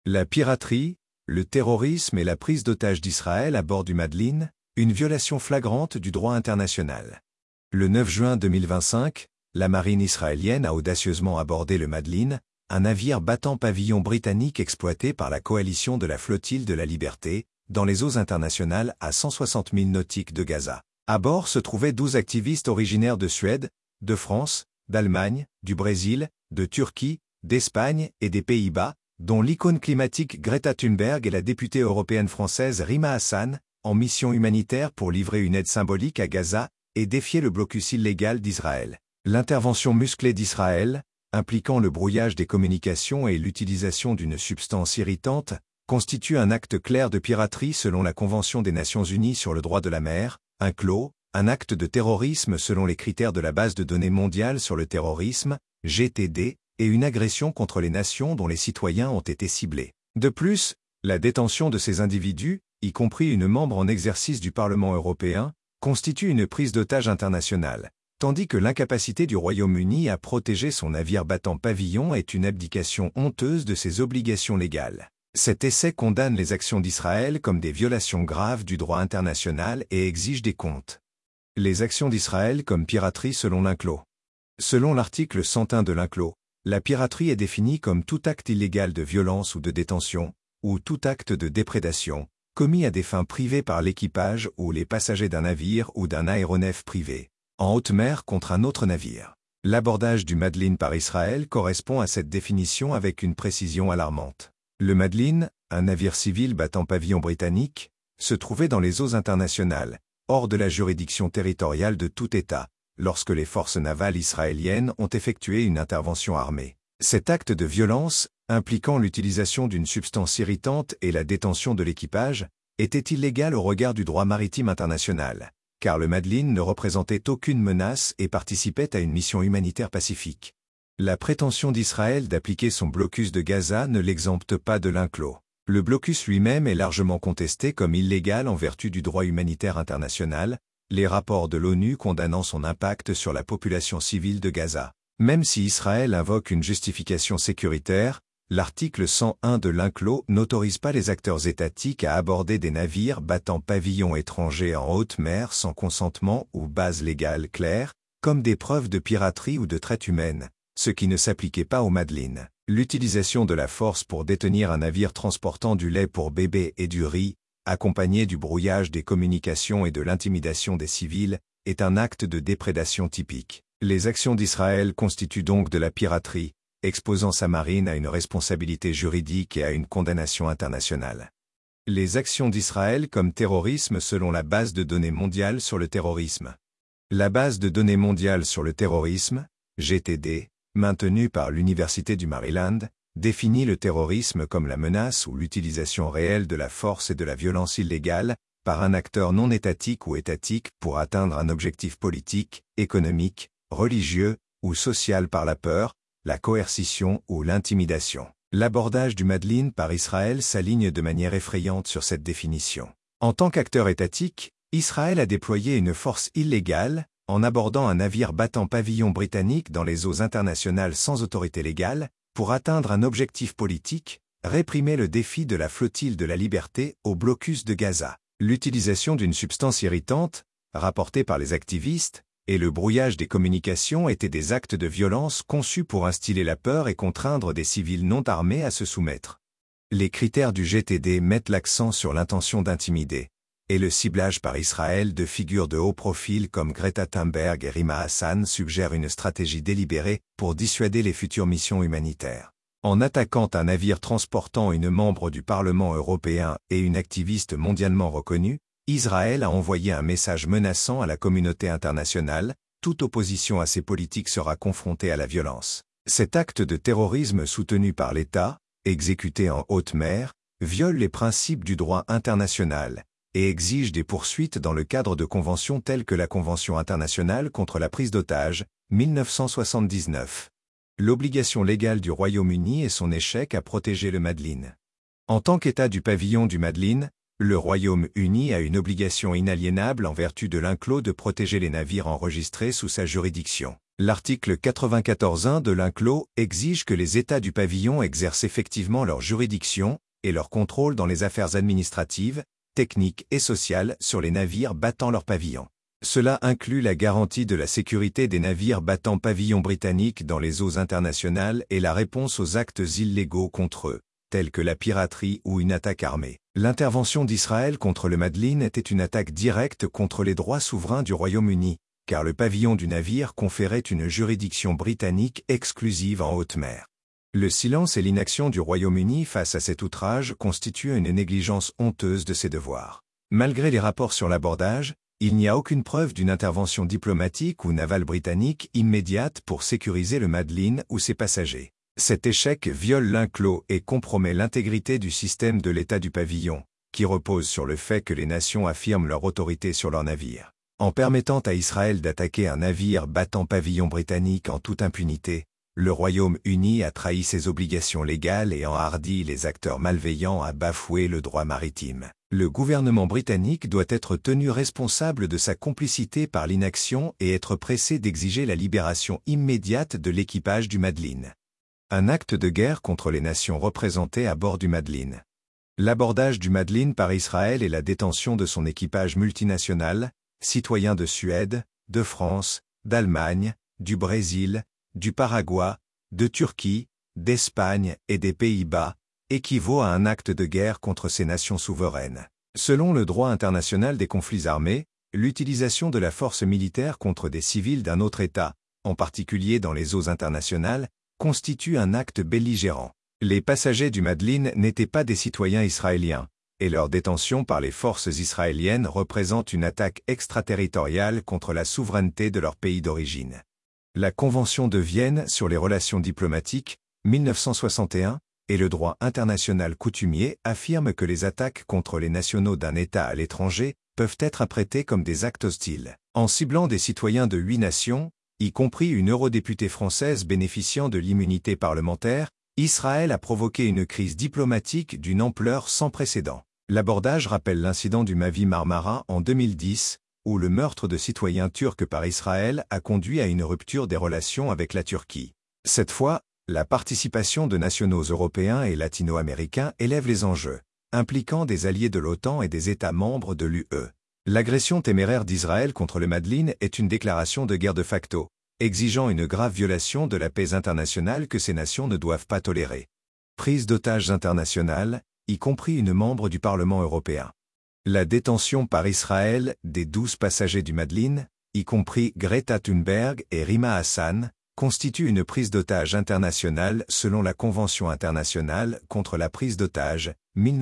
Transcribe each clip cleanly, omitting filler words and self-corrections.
La piraterie, le terrorisme et la prise d'otages d'Israël à bord du Madlin, une violation flagrante du droit international. Le 9 juin 2025, la marine israélienne a audacieusement abordé le Madlin, un navire battant pavillon britannique exploité par la coalition de la flottille de la Liberté, dans les eaux internationales à 160 milles nautiques de Gaza. À bord se trouvaient 12 activistes originaires de Suède, de France, d'Allemagne, du Brésil, de Turquie, d'Espagne et des Pays-Bas, dont l'icône climatique Greta Thunberg et la députée européenne française Rima Hassan, en mission humanitaire pour livrer une aide symbolique à Gaza et défier le blocus illégal d'Israël. L'intervention musclée d'Israël, impliquant le brouillage des communications et l'utilisation d'une substance irritante, constitue un acte clair de piraterie selon la Convention des Nations Unies sur le droit de la mer, UNCLOS, un acte de terrorisme selon les critères de la base de données mondiale sur le terrorisme, GTD, et une agression contre les nations dont les citoyens ont été ciblés. De plus, la détention de ces individus, y compris une membre en exercice du Parlement européen, constitue une prise d'otage internationale, tandis que l'incapacité du Royaume-Uni à protéger son navire battant pavillon est une abdication honteuse de ses obligations légales. Cet essai condamne les actions d'Israël comme des violations graves du droit international et exige des comptes. Les actions d'Israël comme piraterie selon l'UNCLOS. Selon l'article 101 de l'UNCLOS, la piraterie est définie comme tout acte illégal de violence ou de détention, ou tout acte de déprédation, commis à des fins privées par l'équipage ou les passagers d'un navire ou d'un aéronef privé, en haute mer contre un autre navire. L'abordage du Madlin par Israël correspond à cette définition avec une précision alarmante. Le Madlin, un navire civil battant pavillon britannique, se trouvait dans les eaux internationales, hors de la juridiction territoriale de tout État, lorsque les forces navales israéliennes ont effectué une intervention armée. Cet acte de violence, impliquant l'utilisation d'une substance irritante et la détention de l'équipage, était illégal au regard du droit maritime international, car le Madlin ne représentait aucune menace et participait à une mission humanitaire pacifique. La prétention d'Israël d'appliquer son blocus de Gaza ne l'exempte pas de l'UNCLOS. Le blocus lui-même est largement contesté comme illégal en vertu du droit humanitaire international, les rapports de l'ONU condamnant son impact sur la population civile de Gaza. Même si Israël invoque une justification sécuritaire, l'article 101 de l'UNCLOS n'autorise pas les acteurs étatiques à aborder des navires battant pavillon étranger en haute mer sans consentement ou base légale claire, comme des preuves de piraterie ou de traite humaine, ce qui ne s'appliquait pas au Madlin. L'utilisation de la force pour détenir un navire transportant du lait pour bébés et du riz, accompagné du brouillage des communications et de l'intimidation des civils, est un acte de déprédation typique. Les actions d'Israël constituent donc de la piraterie, exposant sa marine à une responsabilité juridique et à une condamnation internationale. Les actions d'Israël comme terrorisme selon la base de données mondiale sur le terrorisme. La base de données mondiale sur le terrorisme, GTD, maintenue par l'Université du Maryland, définit le terrorisme comme la menace ou l'utilisation réelle de la force et de la violence illégale par un acteur non étatique ou étatique pour atteindre un objectif politique, économique, religieux ou social par la peur, la coercition ou l'intimidation. L'abordage du Madlin par Israël s'aligne de manière effrayante sur cette définition. En tant qu'acteur étatique, Israël a déployé une force illégale en abordant un navire battant pavillon britannique dans les eaux internationales sans autorité légale, pour atteindre un objectif politique, réprimer le défi de la flottille de la Liberté au blocus de Gaza. L'utilisation d'une substance irritante, rapportée par les activistes, et le brouillage des communications étaient des actes de violence conçus pour instiller la peur et contraindre des civils non armés à se soumettre. Les critères du GTD mettent l'accent sur l'intention d'intimider, et le ciblage par Israël de figures de haut profil comme Greta Thunberg et Rima Hassan suggère une stratégie délibérée pour dissuader les futures missions humanitaires. En attaquant un navire transportant une membre du Parlement européen et une activiste mondialement reconnue, Israël a envoyé un message menaçant à la communauté internationale, toute opposition à ces politiques sera confrontée à la violence. Cet acte de terrorisme soutenu par l'État, exécuté en haute mer, viole les principes du droit international et exige des poursuites dans le cadre de conventions telles que la Convention internationale contre la prise d'otages, 1979. L'obligation légale du Royaume-Uni est son échec à protéger le Madlin. En tant qu'État du pavillon du Madlin, le Royaume-Uni a une obligation inaliénable en vertu de l'UNCLOS de protéger les navires enregistrés sous sa juridiction. L'article 94.1 de l'UNCLOS exige que les États du pavillon exercent effectivement leur juridiction et leur contrôle dans les affaires administratives, techniques et sociales sur les navires battant leur pavillon. Cela inclut la garantie de la sécurité des navires battant pavillon britannique dans les eaux internationales et la réponse aux actes illégaux contre eux, tels que la piraterie ou une attaque armée. L'intervention d'Israël contre le Madlin était une attaque directe contre les droits souverains du Royaume-Uni, car le pavillon du navire conférait une juridiction britannique exclusive en haute mer. Le silence et l'inaction du Royaume-Uni face à cet outrage constituent une négligence honteuse de ses devoirs. Malgré les rapports sur l'abordage, il n'y a aucune preuve d'une intervention diplomatique ou navale britannique immédiate pour sécuriser le Madlin ou ses passagers. Cet échec viole l'UNCLOS et compromet l'intégrité du système de l'État du pavillon, qui repose sur le fait que les nations affirment leur autorité sur leurs navires. En permettant à Israël d'attaquer un navire battant pavillon britannique en toute impunité, le Royaume-Uni a trahi ses obligations légales et enhardi les acteurs malveillants à bafouer le droit maritime. Le gouvernement britannique doit être tenu responsable de sa complicité par l'inaction et être pressé d'exiger la libération immédiate de l'équipage du Madlin. Un acte de guerre contre les nations représentées à bord du Madlin. L'abordage du Madlin par Israël et la détention de son équipage multinational, citoyens de Suède, de France, d'Allemagne, du Brésil, du Paraguay, de Turquie, d'Espagne et des Pays-Bas, équivaut à un acte de guerre contre ces nations souveraines. Selon le droit international des conflits armés, l'utilisation de la force militaire contre des civils d'un autre État, en particulier dans les eaux internationales, constitue un acte belligérant. Les passagers du Madlin n'étaient pas des citoyens israéliens, et leur détention par les forces israéliennes représente une attaque extraterritoriale contre la souveraineté de leur pays d'origine. La Convention de Vienne sur les relations diplomatiques, 1961, et le droit international coutumier affirment que les attaques contre les nationaux d'un État à l'étranger peuvent être apprêtées comme des actes hostiles. En ciblant des citoyens de 8 nations, y compris une eurodéputée française bénéficiant de l'immunité parlementaire, Israël a provoqué une crise diplomatique d'une ampleur sans précédent. L'abordage rappelle l'incident du Mavi Marmara en 2010, où le meurtre de citoyens turcs par Israël a conduit à une rupture des relations avec la Turquie. Cette fois, la participation de nationaux européens et latino-américains élève les enjeux, impliquant des alliés de l'OTAN et des États membres de l'UE. L'agression téméraire d'Israël contre le Madlin est une déclaration de guerre de facto, exigeant une grave violation de la paix internationale que ces nations ne doivent pas tolérer. Prise d'otages internationales, y compris une membre du Parlement européen. La détention par Israël des 12 passagers du Madlin, y compris Greta Thunberg et Rima Hassan, constitue une prise d'otage internationale selon la Convention internationale contre la prise d'otage,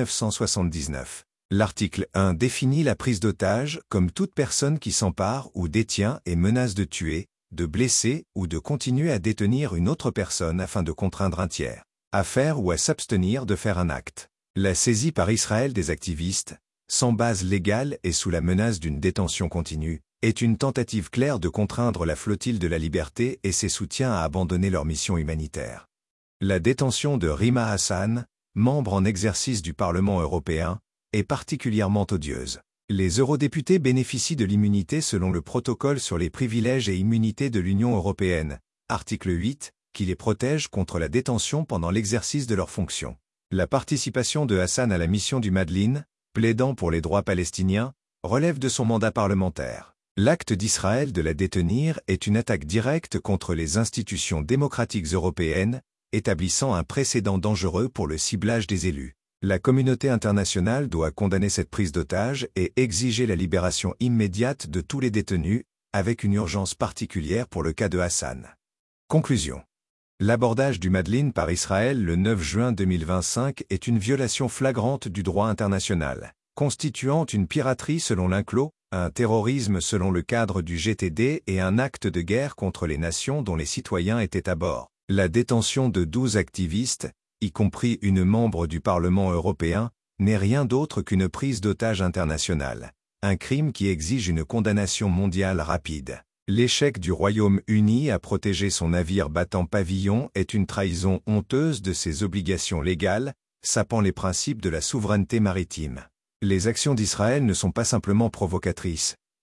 1979. L'article 1 définit la prise d'otage comme toute personne qui s'empare ou détient et menace de tuer, de blesser ou de continuer à détenir une autre personne afin de contraindre un tiers à faire ou à s'abstenir de faire un acte. La saisie par Israël des activistes, sans base légale et sous la menace d'une détention continue, est une tentative claire de contraindre la flottille de la liberté et ses soutiens à abandonner leur mission humanitaire. La détention de Rima Hassan, membre en exercice du Parlement européen, est particulièrement odieuse. Les eurodéputés bénéficient de l'immunité selon le protocole sur les privilèges et immunités de l'Union européenne, article 8, qui les protège contre la détention pendant l'exercice de leurs fonctions. La participation de Hassan à la mission du Madlin, plaidant pour les droits palestiniens, relève de son mandat parlementaire. L'acte d'Israël de la détenir est une attaque directe contre les institutions démocratiques européennes, établissant un précédent dangereux pour le ciblage des élus. La communauté internationale doit condamner cette prise d'otage et exiger la libération immédiate de tous les détenus, avec une urgence particulière pour le cas de Hassan. Conclusion. L'abordage du Madlin par Israël le 9 juin 2025 est une violation flagrante du droit international, constituant une piraterie selon l'UNCLOS, un terrorisme selon le cadre du GTD et un acte de guerre contre les nations dont les citoyens étaient à bord. La détention de 12 activistes, y compris une membre du Parlement européen, n'est rien d'autre qu'une prise d'otage internationale, un crime qui exige une condamnation mondiale rapide. L'échec du Royaume-Uni à protéger son navire battant pavillon est une trahison honteuse de ses obligations légales, sapant les principes de la souveraineté maritime. Les actions d'Israël ne sont pas simplement provocatrices,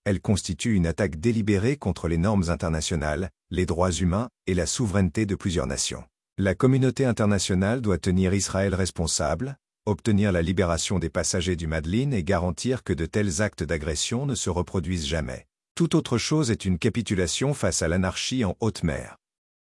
Elle constitue une attaque délibérée contre les normes internationales, les droits humains et la souveraineté de plusieurs nations. La communauté internationale doit tenir Israël responsable, obtenir la libération des passagers du Madlyn et garantir que de tels actes d'agression ne se reproduisent jamais. Toute autre chose est une capitulation face à l'anarchie en haute mer.